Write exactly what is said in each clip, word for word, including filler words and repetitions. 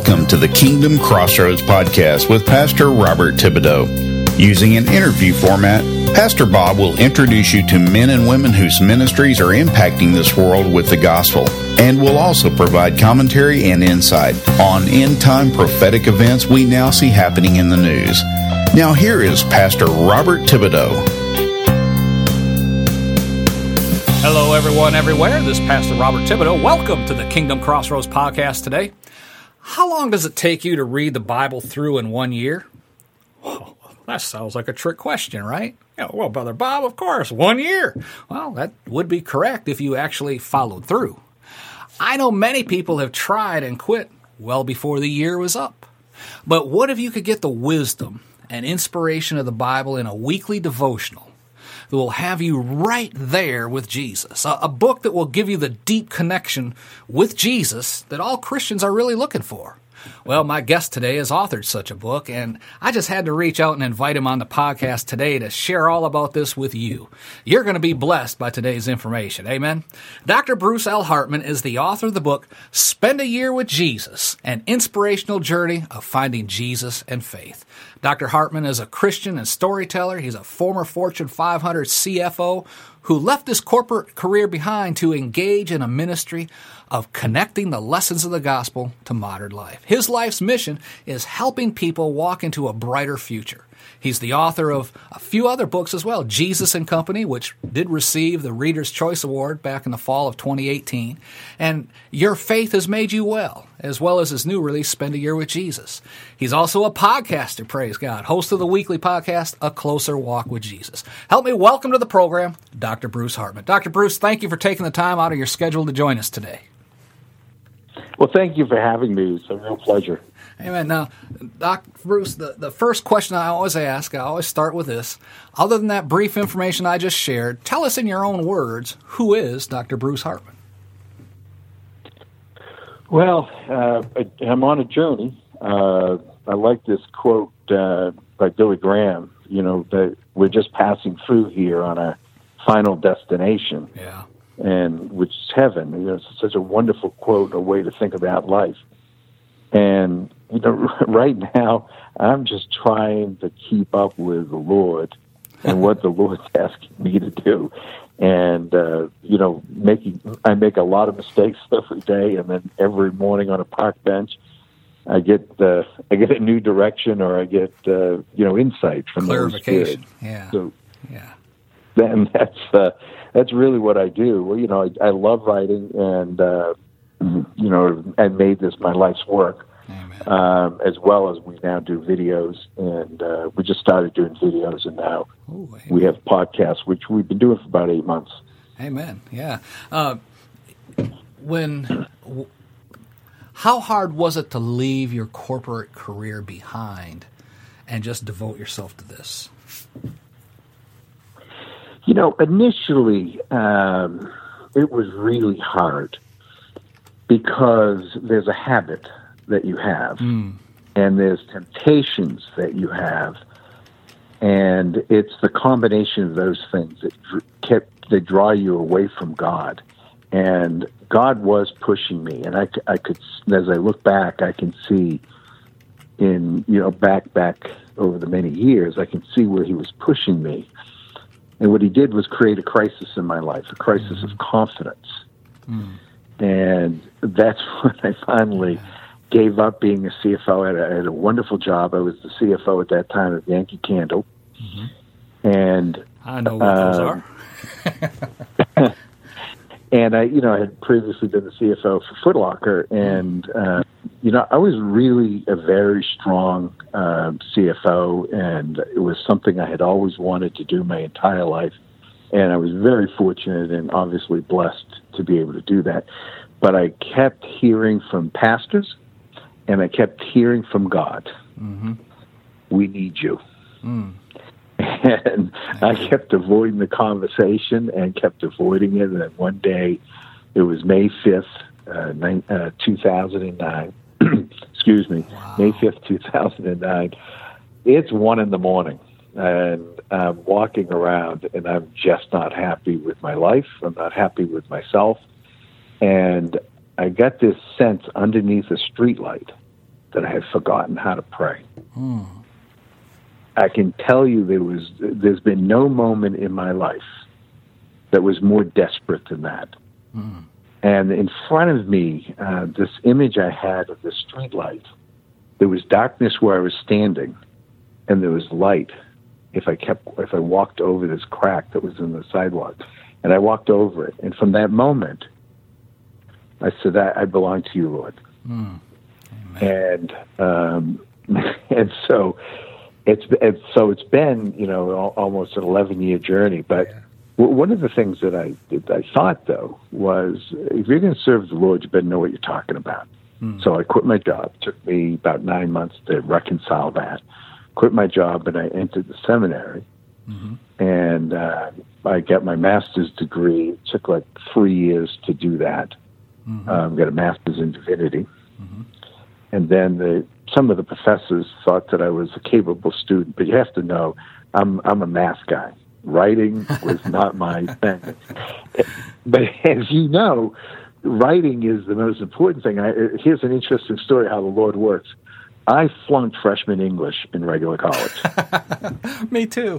Welcome to the Kingdom Crossroads podcast with Pastor Robert Thibodeau. Using an interview format, Pastor Bob will introduce you to men and women whose ministries are impacting this world with the gospel, and will also provide commentary and insight on end-time prophetic events we now see happening in the news. Now here is Pastor Robert Thibodeau. Hello, everyone, everywhere. This is Pastor Robert Thibodeau. Welcome to the Kingdom Crossroads podcast today. How long does it take you to read the Bible through in one year? Well, that sounds like a trick question, right? Yeah, well, Brother Bob, of course, one year. Well, that would be correct if you actually followed through. I know many people have tried and quit well before the year was up. But what if you could get the wisdom and inspiration of the Bible in a weekly devotional that will have you right there with Jesus, a, a book that will give you the deep connection with Jesus that all Christians are really looking for? Well, my guest today has authored such a book, and I just had to reach out and invite him on the podcast today to share all about this with you. You're going to be blessed by today's information. Amen? Doctor Bruce L. Hartman is the author of the book, Spend a Year with Jesus, An Inspirational Journey of Finding Jesus and Faith. Doctor Hartman is a Christian and storyteller. He's a former Fortune five hundred C F O who left his corporate career behind to engage in a ministry of connecting the lessons of the gospel to modern life. His life's mission is helping people walk into a brighter future. He's the author of a few other books as well, Jesus and Company, which did receive the Reader's Choice Award back in the fall of twenty eighteen, and Your Faith Has Made You Well, as well as his new release, Spend a Year with Jesus. He's also a podcaster, praise God, host of the weekly podcast, A Closer Walk with Jesus. Help me welcome to the program, Doctor Bruce Hartman. Doctor Bruce, thank you for taking the time out of your schedule to join us today. Well, thank you for having me. It's a real pleasure. Amen. Now, Doctor Bruce, the, the first question I always ask, I always start with this. Other than that brief information I just shared, tell us in your own words, who is Doctor Bruce Hartman? Well, uh, I, I'm on a journey. Uh, I like this quote uh, by Billy Graham, you know, that we're just passing through here on a final destination. Yeah. And which is heaven. You know, it's such a wonderful quote, a way to think about life. And, you know, right now, I'm just trying to keep up with the Lord and what the Lord's asking me to do. And, uh, you know, making I make a lot of mistakes every day, and then every morning on a park bench, I get uh, I get a new direction, or I get, uh, you know, insight from the Holy Spirit. Yeah. So, yeah. Then that's uh, that's really what I do. Well, you know, I, I love writing, and uh, you know, I made this my life's work. Um, as well as we now do videos, and uh, we just started doing videos, and now Ooh, we have podcasts, which we've been doing for about eight months. Amen. Yeah. Uh, when, w- how hard was it to leave your corporate career behind and just devote yourself to this? You know, initially, um, it was really hard because there's a habit that you have, mm. and there's temptations that you have, and it's the combination of those things that dr- kept that draw you away from God. And God was pushing me, and I, I could, as I look back, I can see in you know back back over the many years, I can see where He was pushing me, and what He did was create a crisis in my life, a crisis mm. of confidence, mm. and that's when I finally gave up being a C F O. I had, a, I had a wonderful job. I was the C F O at that time of Yankee Candle. Mm-hmm. And I know what those um, are. And I, you know, I had previously been the C F O for Foot Locker, and uh, you know, I was really a very strong uh, C F O, and it was something I had always wanted to do my entire life. And I was very fortunate and obviously blessed to be able to do that. But I kept hearing from pastors, and I kept hearing from God, mm-hmm. we need you. Mm. And I kept avoiding the conversation and kept avoiding it. And then one day, it was May fifth, uh, nine, uh, two thousand nine. Excuse me, wow. May fifth, two thousand nine. It's one in the morning, and I'm walking around, and I'm just not happy with my life. I'm not happy with myself. And I got this sense underneath a streetlight that I had forgotten how to pray. Hmm. I can tell you there was, there's been no moment in my life that was more desperate than that. Hmm. And in front of me, uh, this image I had of the street light, there was darkness where I was standing, and there was light if I kept, if I walked over this crack that was in the sidewalk. And I walked over it. And from that moment, I said, I, I belong to you, Lord. Mm. And um, and so it's, it's so it's been, you know, al- almost an eleven-year journey. But yeah. w- one of the things that I that I thought, though, was if you're going to serve the Lord, you better know what you're talking about. Mm. So I quit my job. It took me about nine months to reconcile that. Quit my job, and I entered the seminary. Mm-hmm. And uh, I got my master's degree. It took like three years to do that. Mm-hmm. Um, got a master's in divinity. Mm-hmm. And then the, some of the professors thought that I was a capable student, but you have to know, I'm I'm a math guy. Writing was not my thing. But as you know, writing is the most important thing. I, here's an interesting story how the Lord works. I flunked freshman English in regular college. Me too.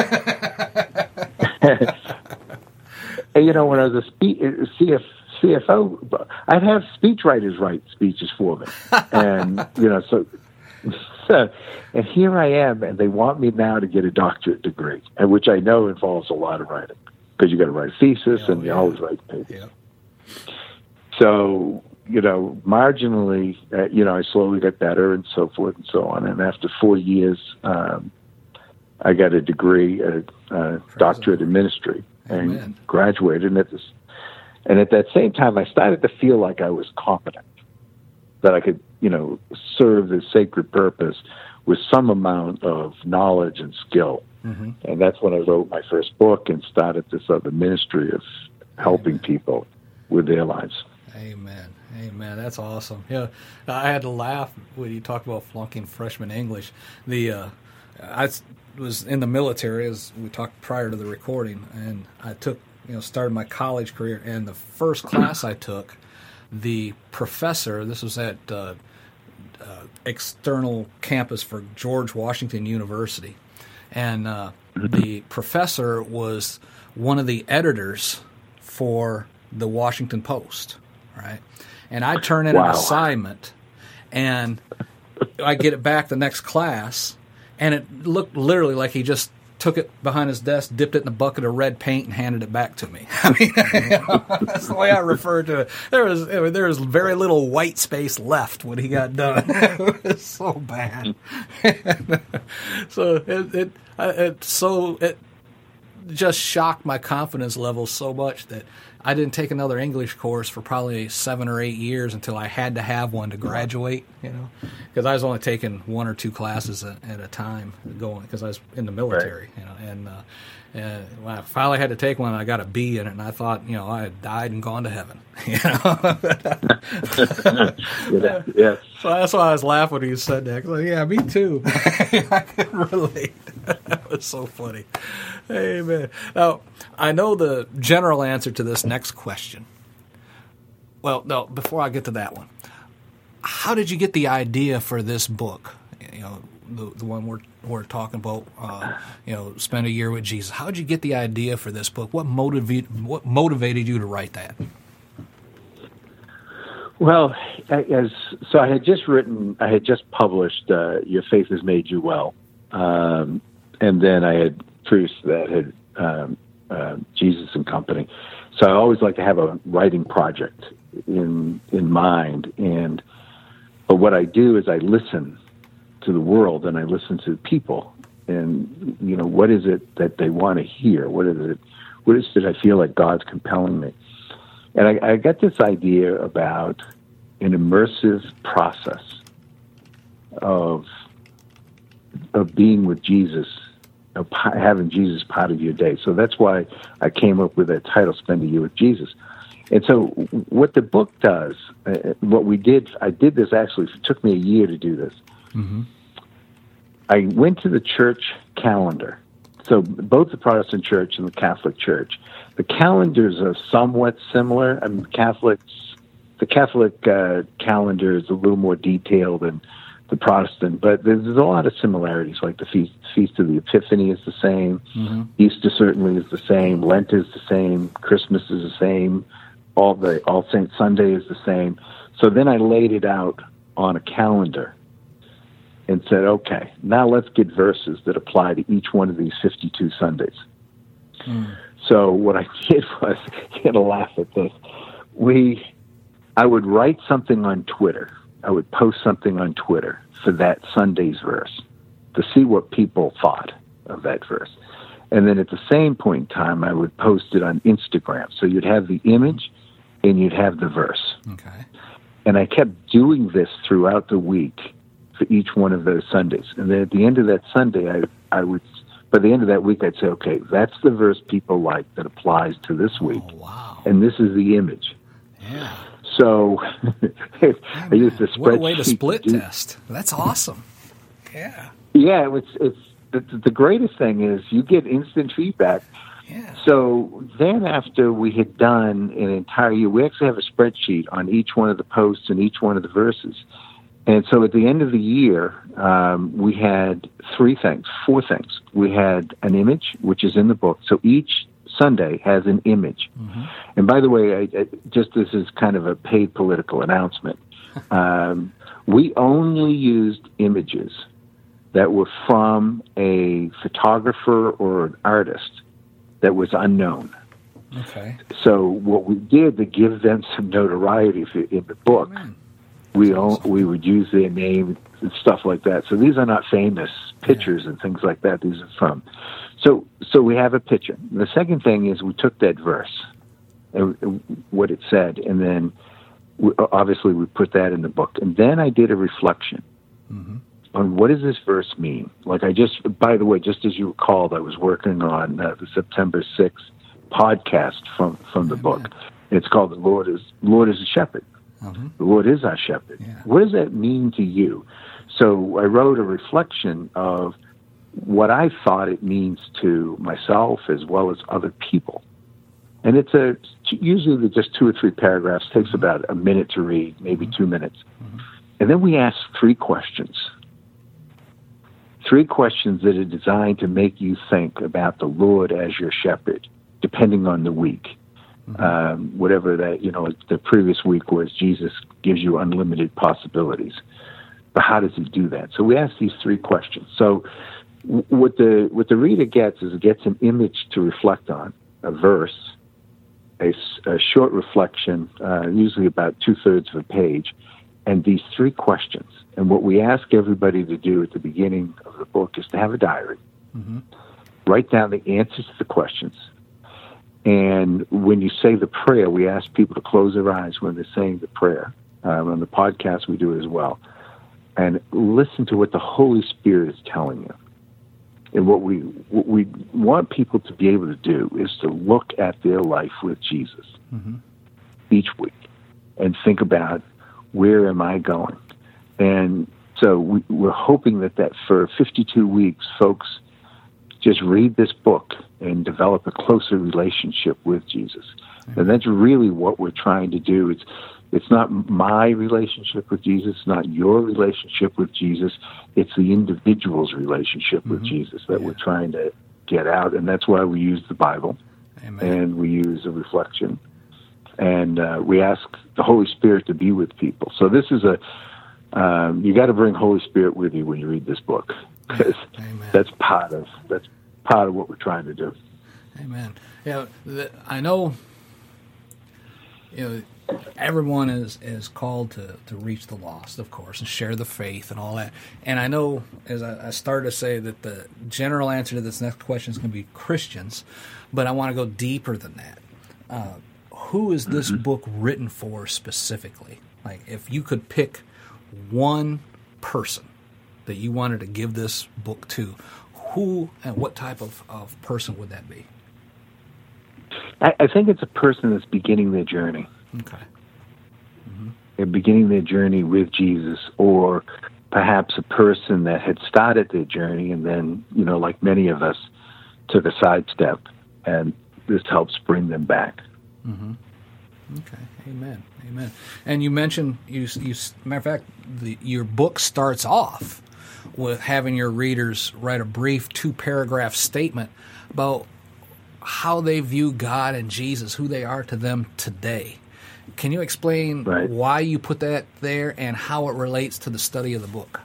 And, you know, when I was a spe- C F, C F O, I'd have speechwriters write speeches for me. And, you know, so, so, and here I am, and they want me now to get a doctorate degree, and which I know involves a lot of writing, because you got to write a thesis, oh, and you yeah. always write papers. Yeah. So, you know, marginally, uh, you know, I slowly got better and so forth and so on. And after four years, um, I got a degree, a, a doctorate in ministry, Amen. And graduated. And at, this, and at that same time, I started to feel like I was competent, that I could, you know, serve the sacred purpose with some amount of knowledge and skill. Mm-hmm. And that's when I wrote my first book and started this other ministry of helping Amen. People with their lives. Amen. Amen. That's awesome. Yeah, I had to laugh when you talked about flunking freshman English. The uh, I was in the military, as we talked prior to the recording, and I took, you know, started my college career. And the first class I took, the professor, this was at uh, uh, external campus for George Washington University, and uh, the professor was one of the editors for the Washington Post, right? And I turn in wow. an assignment, and I get it back the next class, and it looked literally like he just took it behind his desk, dipped it in a bucket of red paint, and handed it back to me. I mean, you know, that's the way I refer to it. There was there was very little white space left when he got done. It was so bad. So it it, it so it just shocked my confidence level so much that I didn't take another English course for probably seven or eight years until I had to have one to graduate, you know, because I was only taking one or two classes at, at a time going, because I was in the military, right. you know, and, uh, and when I finally had to take one, I got a B in it, and I thought, you know, I had died and gone to heaven, you know. yeah, yeah. So that's why I was laughing when you said that. Like, yeah, me too. I can relate. That was so funny. Amen. Now, I know the general answer to this next question. Well, no, before I get to that one, how did you get the idea for this book? You know, the, the one we're we're talking about. Uh, you know, spend a year with Jesus. How did you get the idea for this book? What motivated What motivated you to write that? Well, as so, I had just written. I had just published uh, "Your Faith Has Made You Well," um, and then I had previous to that had um, uh, Jesus and Company. So I always like to have a writing project in in mind. And but what I do is I listen to the world, and I listen to people, and you know, what is it that they want to hear? What is it? What is it I feel like God's compelling me? And I, I got this idea about an immersive process of of being with Jesus, of having Jesus part of your day. So that's why I came up with that title, Spend a Year with Jesus. And so what the book does, uh, what we did, I did this actually, it took me a year to do this. Mm-hmm. I went to the church calendar. So both the Protestant church and the Catholic church, the calendars are somewhat similar. I mean, Catholics, the Catholic uh, calendar is a little more detailed than the Protestant, but there's, there's a lot of similarities. Like the feast, feast of the Epiphany is the same. Mm-hmm. Easter certainly is the same. Lent is the same. Christmas is the same. All the All Saints Sunday is the same. So then I laid it out on a calendar and said, okay, now let's get verses that apply to each one of these fifty-two Sundays. Mm. So what I did was, you're going to laugh at this, we, I would write something on Twitter. I would post something on Twitter for that Sunday's verse to see what people thought of that verse. And then at the same point in time, I would post it on Instagram. So you'd have the image and you'd have the verse. Okay. And I kept doing this throughout the week for each one of those Sundays. And then at the end of that Sunday, I, I would, by the end of that week, I'd say, okay, that's the verse people like that applies to this week. Oh, wow. And this is the image. Yeah. So I used a spreadsheet. What a way to split to test. That's awesome. Yeah. Yeah, it's it's the, the greatest thing is you get instant feedback. Yeah. So then after we had done an entire year, we actually have a spreadsheet on each one of the posts and each one of the verses. And so at the end of the year, um, we had three things, four things. We had an image, which is in the book. So each Sunday has an image. Mm-hmm. And by the way, I, I, just this is kind of a paid political announcement. um, we only used images that were from a photographer or an artist that was unknown. Okay. So what we did to give them some notoriety for, in the book, Amen. we awesome. we would use their name and stuff like that. So these are not famous pictures yeah. and things like that. These are from. So so we have a picture. The second thing is we took that verse, uh, what it said, and then we, obviously we put that in the book. And then I did a reflection mm-hmm. on what does this verse mean. Like I just, by the way, just as you recalled, I was working on uh, the September sixth podcast from, from the Amen. book. It's called "The Lord is Lord is a Shepherd." Mm-hmm. The Lord is our shepherd. Yeah. What does that mean to you? So I wrote a reflection of what I thought it means to myself as well as other people. And it's a usually just two or three paragraphs, takes mm-hmm. about a minute to read, maybe mm-hmm. two minutes. Mm-hmm. And then we ask three questions. Three questions that are designed to make you think about the Lord as your shepherd, depending on the week. Mm-hmm. Um, whatever that, you know, the previous week was Jesus gives you unlimited possibilities. But how does he do that? So we ask these three questions. So what the what the reader gets is it gets an image to reflect on, a verse, a, a short reflection, uh, usually about two-thirds of a page, and these three questions. And what we ask everybody to do at the beginning of the book is to have a diary, mm-hmm. write down the answers to the questions. And when you say the prayer, we ask people to close their eyes when they're saying the prayer. Um, on the podcast, we do it as well. And listen to what the Holy Spirit is telling you. And what we what we want people to be able to do is to look at their life with Jesus mm-hmm. each week and think about, where am I going? And so we, we're hoping that, that for fifty-two weeks, folks just read this book and develop a closer relationship with Jesus. Mm-hmm. And that's really what we're trying to do. It's It's not my relationship with Jesus, not your relationship with Jesus. It's the individual's relationship mm-hmm. with Jesus that yeah. we're trying to get out, and that's why we use the Bible, Amen. And we use a reflection, and uh, we ask the Holy Spirit to be with people. So this is a, um, you got to bring Holy Spirit with you when you read this book, because that's part of that's part of what we're trying to do. Amen. Yeah, the, I know. You know. Everyone is, is called to, to reach the lost, of course, and share the faith and all that. And I know, as I, I started to say, that the general answer to this next question is going to be Christians, but I want to go deeper than that. Uh, who is this mm-hmm. book written for specifically? Like, if you could pick one person that you wanted to give this book to, who and what type of, of person would that be? I, I think it's a person that's beginning their journey. Okay. Mm-hmm. They're beginning their journey with Jesus, or perhaps a person that had started their journey and then, you know, like many of us, took a sidestep, and this helps bring them back. Mm-hmm. Okay, amen, amen. And you mentioned, you, you matter of fact, the, your book starts off with having your readers write a brief two-paragraph statement about how they view God and Jesus, who they are to them today. Can you explain right. why you put that there and how it relates to the study of the book?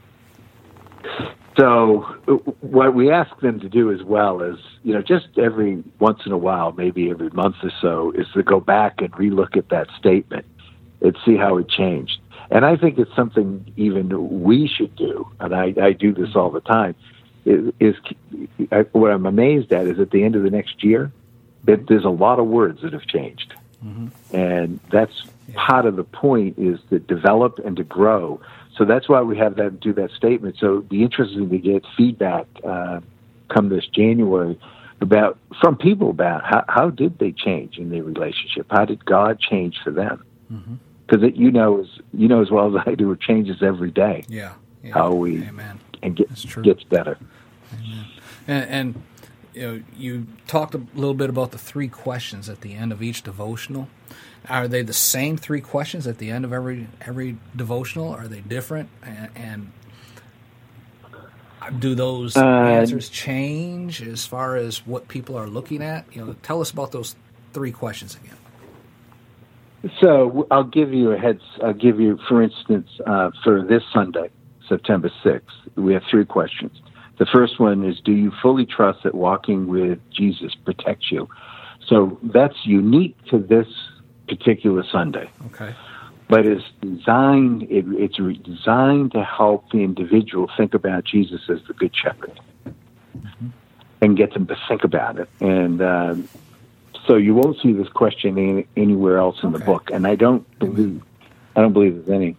So what we ask them to do as well is, you know, just every once in a while, maybe every month or so, is to go back and relook at that statement and see how it changed. And I think it's something even we should do, and I, I do this all the time, is, is I, what I'm amazed at is at the end of the next year, that there's a lot of words that have changed. Mm-hmm. And that's yeah. part of the point, is to develop and to grow. So that's why we have them do that statement. So it'd be interesting to get feedback uh, come this January about from people about how, how did they change in their relationship? How did God change for them? Because mm-hmm. you know as you know as well as I do, it changes every day. Yeah, yeah. How we Amen. and get, gets better. Amen. And, and you know, you talked a little bit about the three questions at the end of each devotional. Are they the same three questions at the end of every every devotional? Are they different? And, and do those uh, answers change as far as what people are looking at? You know, tell us about those three questions again. So I'll give you a heads. I'll give you, for instance, uh, for this Sunday, September sixth, we have three questions. The first one is, do you fully trust that walking with Jesus protects you? So that's unique to this particular Sunday. Okay. But it's designed, it, it's designed to help the individual think about Jesus as the Good Shepherd mm-hmm. and get them to think about it. And um, so you won't see this question any, anywhere else in okay. the book. And I don't believe, I don't believe there's any.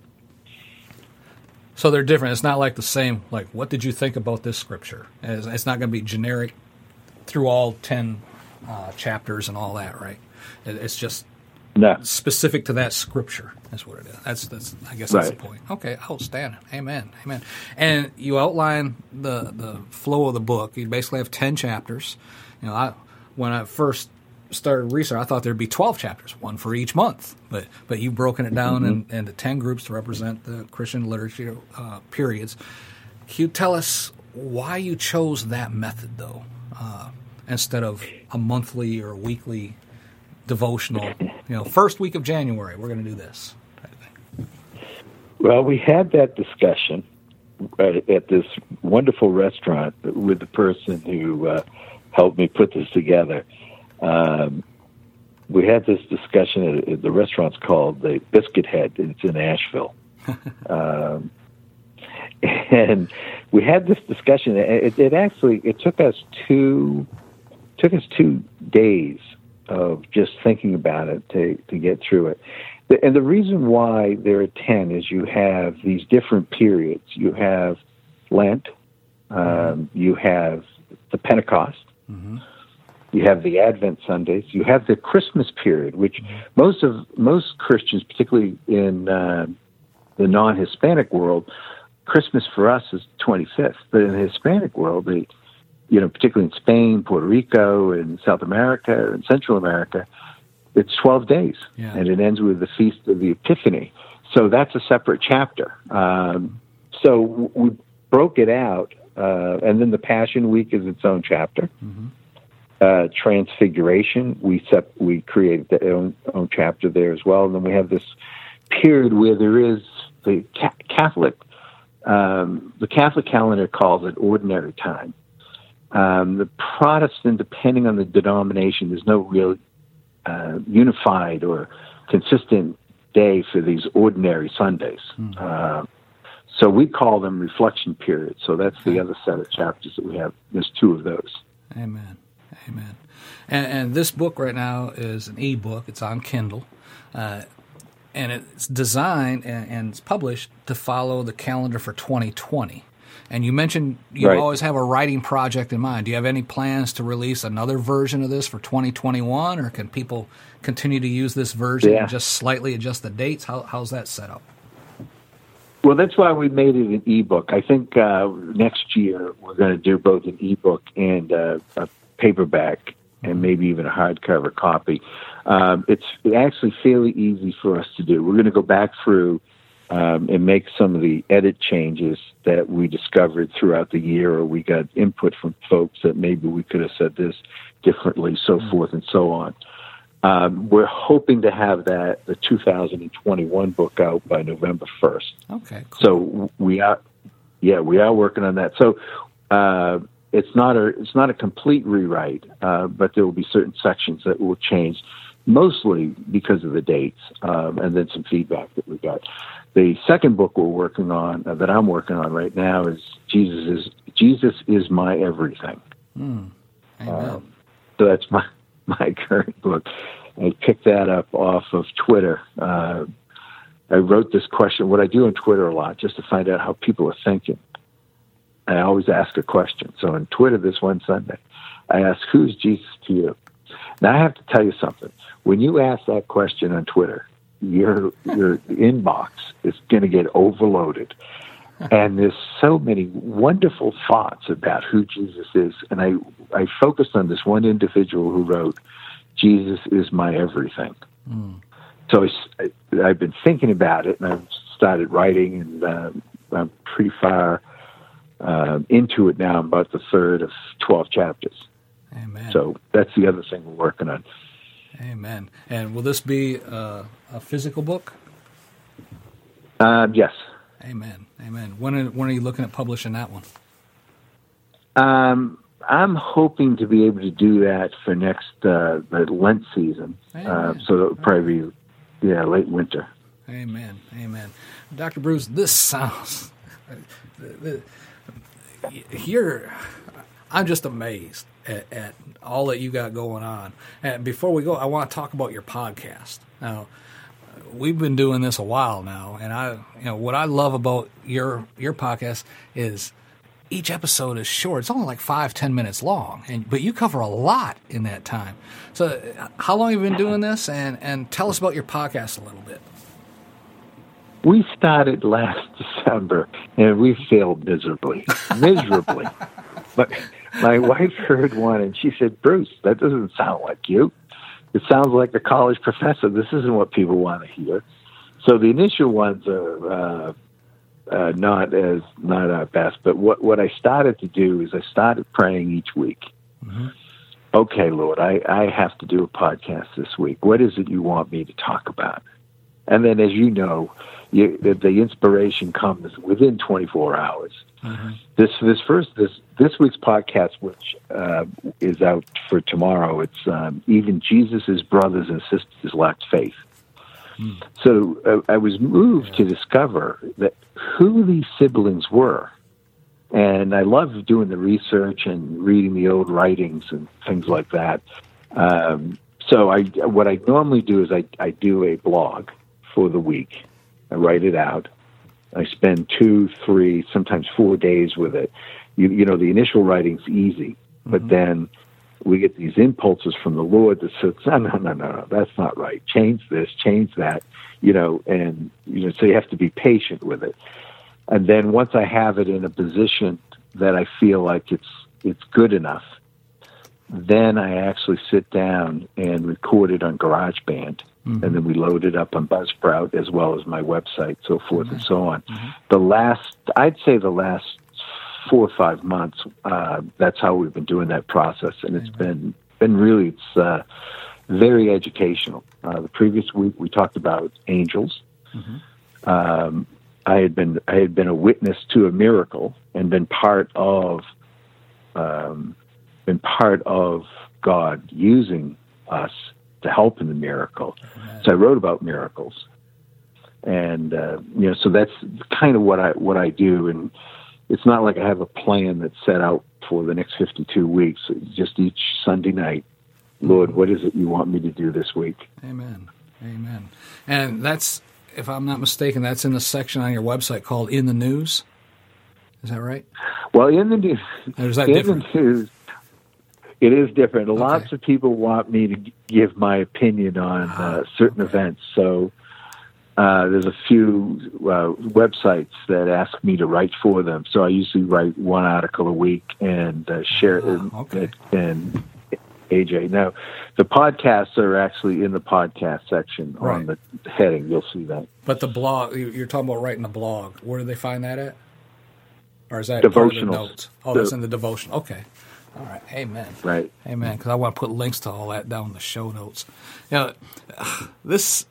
So they're different. It's not like the same, like, what did you think about this scripture? It's, it's not going to be generic through all ten uh, chapters and all that, right? It, it's just no. specific to that scripture. That's what it is. That's, that's I guess that's right. the point. Okay, outstanding. Amen. Amen. And you outline the, the flow of the book. You basically have ten chapters. You know, I, when I first started research, I thought there'd be twelve chapters, one for each month. But but you've broken it down mm-hmm. in, into ten groups to represent the Christian literature uh, periods. Can you tell us why you chose that method, though, uh, instead of a monthly or weekly devotional? You know, first week of January, we're going to do this. Well, we had that discussion at, at this wonderful restaurant with the person who uh, helped me put this together. Um, we had this discussion at, at the restaurant's called the Biscuit Head. It's in Asheville. um, and we had this discussion. It, it actually, it took us two, took us two days of just thinking about it to, to get through it. And the reason why there are ten is you have these different periods. You have Lent, um, you have the Pentecost, mm-hmm. you have the Advent Sundays, you have the Christmas period, which mm-hmm. most of most Christians, particularly in uh, the non-Hispanic world, Christmas for us is twenty-fifth. But in the Hispanic world, they, you know, particularly in Spain, Puerto Rico, and South America, and Central America, it's twelve days, yeah. and it ends with the Feast of the Epiphany. So that's a separate chapter. Um, so we broke it out, uh, and then the Passion Week is its own chapter. Mm-hmm. Uh, Transfiguration, we sep- we created the own, own chapter there as well. And then we have this period where there is the ca- Catholic, um, the Catholic calendar calls it ordinary time. Um, the Protestant, depending on the denomination, there's no real Uh, unified or consistent day for these ordinary Sundays. Mm-hmm. Uh, so we call them reflection periods. So that's the other set of chapters that we have. There's two of those. Amen. Amen. And, and this book right now is an e-book. It's on Kindle. Uh, and it's designed and, and it's published to follow the calendar for twenty twenty. And you mentioned you right. always have a writing project in mind. Do you have any plans to release another version of this for twenty twenty-one, or can people continue to use this version yeah. and just slightly adjust the dates? How, how's that set up? Well, that's why we made it an ebook. I think uh, next year we're going to do both an ebook and uh, a paperback and maybe even a hardcover copy. Um, it's actually fairly easy for us to do. We're going to go back through um, and make some of the edit changes that we discovered throughout the year, or we got input from folks that maybe we could have said this differently, so mm-hmm. forth and so on. Um, we're hoping to have that, the two thousand twenty-one book out by November first. Okay, cool. So we are, yeah, we are working on that. So uh, it's not a it's not a complete rewrite, uh, but there will be certain sections that will change, mostly because of the dates, um, and then some feedback that we got. The second book we're working on, uh, that I'm working on right now, is Jesus is Jesus is My Everything. Mm. Amen. Um, so that's my. my current book. I picked that up off of Twitter. Uh, I wrote this question, what I do on Twitter a lot, just to find out how people are thinking. I always ask a question. So on Twitter this one Sunday, I asked, who's Jesus to you? Now I have to tell you something. When you ask that question on Twitter, your your inbox is going to get overloaded. And there's so many wonderful thoughts about who Jesus is. And I, I focused on this one individual who wrote, Jesus is my everything. Mm. So I, I've been thinking about it, and I've started writing, and uh, I'm pretty far uh, into it now. I'm about the third of twelve chapters. Amen. So that's the other thing we're working on. Amen. And will this be uh, a physical book? Um, yes. Amen. Amen. When are, when are you looking at publishing that one? Um, I'm hoping to be able to do that for next uh, the Lent season. Uh, so it'll probably be yeah late winter. Amen. Amen. Doctor Bruce, this sounds you're. I'm just amazed at, at all that you got going on. And before we go, I want to talk about your podcast. Now, we've been doing this a while now, and I, you know, what I love about your your podcast is each episode is short. It's only like five, ten minutes long, and but you cover a lot in that time. So, how long have you been doing this? And and tell us about your podcast a little bit. We started last December, and we failed miserably, miserably. But my wife heard one, and she said, "Bruce, that doesn't sound like you. It sounds like a college professor. This isn't what people want to hear." So the initial ones are uh, uh, not as not our best. But what, what I started to do is I started praying each week. Mm-hmm. Okay, Lord, I, I have to do a podcast this week. What is it you want me to talk about? And then, as you know, you, the, the inspiration comes within twenty-four hours. Mm-hmm. This this first this this week's podcast, which uh, is out for tomorrow, it's um, even Jesus' brothers and sisters lacked faith. Mm. So uh, I was moved yeah. to discover that who these siblings were, and I love doing the research and reading the old writings and things like that. Um, so I what I normally do is I I do a blog for the week. I write it out. I spend two, three, sometimes four days with it. You, you know, the initial writing's easy, but mm-hmm. then we get these impulses from the Lord that says, no, no, no, no, no, that's not right. Change this, change that, you know, and, you know, so you have to be patient with it. And then once I have it in a position that I feel like it's, it's good enough, then I actually sit down and record it on GarageBand. Mm-hmm. And then we load it up on Buzzsprout as well as my website, so forth mm-hmm. and so on. Mm-hmm. The last, I'd say the last four or five months, uh, that's how we've been doing that process. And it's mm-hmm. been, been really, it's uh, very educational. Uh, the previous week we talked about angels. Mm-hmm. Um, I had been, I had been a witness to a miracle and been part of, um, been part of God using us to help in the miracle. Amen. So I wrote about miracles, and uh, you know, so that's kind of what I what I do. And it's not like I have a plan that's set out for the next fifty-two weeks. It's just each Sunday night, Lord, what is it you want me to do this week? Amen, amen. And that's, if I'm not mistaken, that's in the section on your website called "In the News." Is that right? Well, in the news, or is that in different? the news. It is different. Okay. Lots of people want me to give my opinion on uh, certain okay. events. So uh, there's a few uh, websites that ask me to write for them. So I usually write one article a week and uh, share oh, okay. it. And A J. No, the podcasts are actually in the podcast section Right. on the heading. You'll see that. But the blog, you- you're talking about writing the blog. Where do they find that at? Or is that part of the Devotionals. notes? Oh, that's in the devotion. Okay. All right. Amen. Right. Amen. Because I want to put links to all that down in the show notes. You know, this,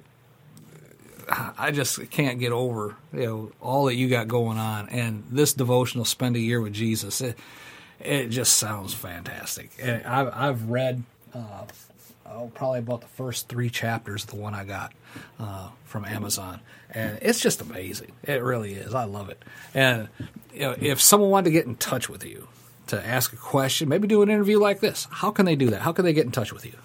I just can't get over, you know, all that you got going on. And this devotional, Spend a Year with Jesus, it, it just sounds fantastic. And I've, I've read uh, oh, probably about the first three chapters of the one I got uh, from Amazon. And it's just amazing. It really is. I love it. And you know, if someone wanted to get in touch with you, to ask a question, maybe do an interview like this, how can they do that? How can they get in touch with you?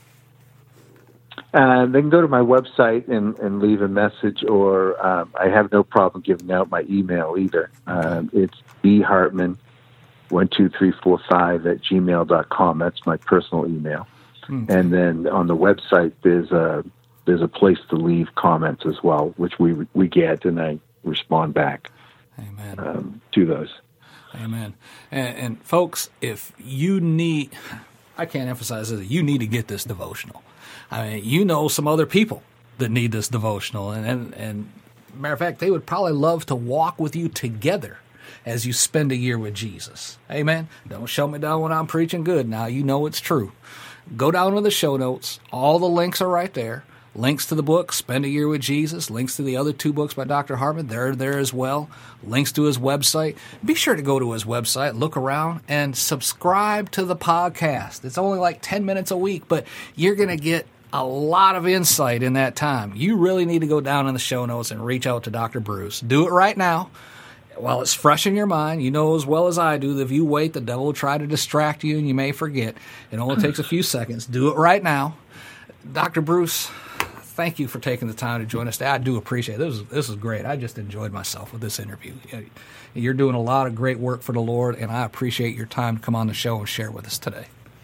Uh, they can go to my website and, and leave a message, or um, I have no problem giving out my email either. Um, it's b hartman one two three four five at gmail dot com. That's my personal email. Okay. And then on the website, there's a there's a place to leave comments as well, which we we get, and I respond back. Amen. Um, to those. Amen. And, and folks, if you need, I can't emphasize this, you need to get this devotional. I mean, you know some other people that need this devotional, and, and, and matter of fact, they would probably love to walk with you together as you spend a year with Jesus. Amen. Don't shut me down when I'm preaching good. Now, you know it's true. Go down to the show notes. All the links are right there. Links to the book, Spend a Year with Jesus. Links to the other two books by Doctor Hartman. They're there as well. Links to his website. Be sure to go to his website, look around, and subscribe to the podcast. It's only like ten minutes a week, but you're going to get a lot of insight in that time. You really need to go down in the show notes and reach out to Doctor Bruce. Do it right now. While it's fresh in your mind, you know as well as I do that if you wait, the devil will try to distract you and you may forget. It only takes a few seconds. Do it right now. Doctor Bruce, thank you for taking the time to join us today. I do appreciate it. This is, this is great. I just enjoyed myself with this interview. You're doing a lot of great work for the Lord, and I appreciate your time to come on the show and share with us today.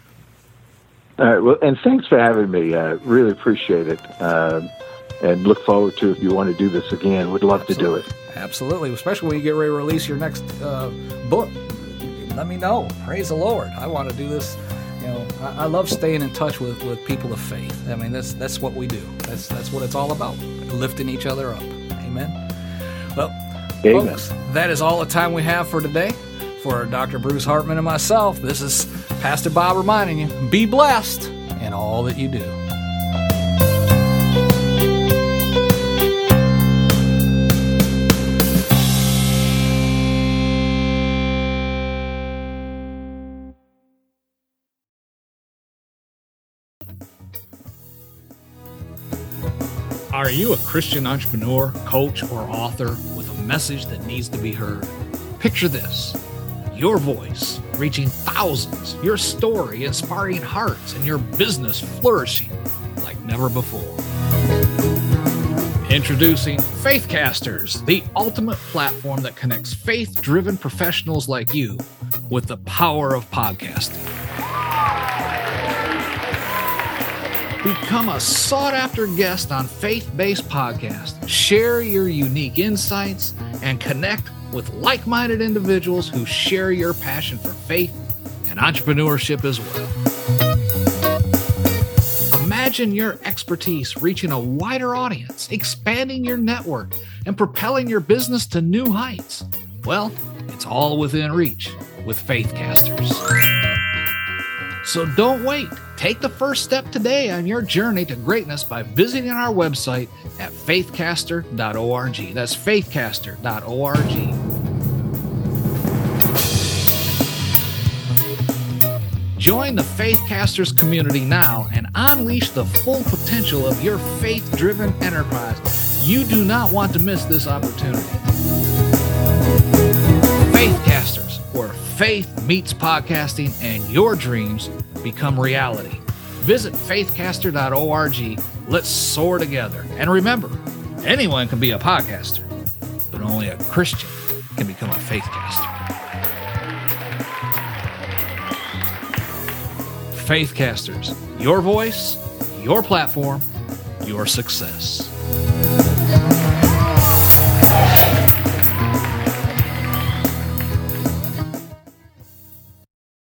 All right. Well, and thanks for having me. I really appreciate it, uh, and look forward to if you want to do this again. Would love Absolutely. to do it. Absolutely, especially when you get ready to release your next uh, book. Let me know. Praise the Lord. I want to do this. You know, I, I love staying in touch with, with people of faith. I mean, that's that's what we do. That's that's what it's all about, lifting each other up. Amen. Well, Amen. Folks, that is all the time we have for today. For Doctor Bruce Hartman and myself, this is Pastor Bob reminding you, be blessed in all that you do. Are you a Christian entrepreneur, coach, or author with a message that needs to be heard? Picture this. Your voice reaching thousands, your story inspiring hearts, and your business flourishing like never before. Introducing Faithcasters, the ultimate platform that connects faith-driven professionals like you with the power of podcasting. Become a sought-after guest on faith-based podcasts. Share your unique insights and connect with like-minded individuals who share your passion for faith and entrepreneurship as well. Imagine your expertise reaching a wider audience, expanding your network, and propelling your business to new heights. Well, it's all within reach with Faithcasters. So don't wait. Take the first step today on your journey to greatness by visiting our website at faithcaster dot org. That's faithcaster dot org. Join the Faithcasters community now and unleash the full potential of your faith-driven enterprise. You do not want to miss this opportunity. Faithcasters, where faith meets podcasting and your dreams become reality. Visit faithcaster dot org. Let's soar together. And remember, anyone can be a podcaster, but only a Christian can become a faithcaster. Faithcasters, your voice, your platform, your success.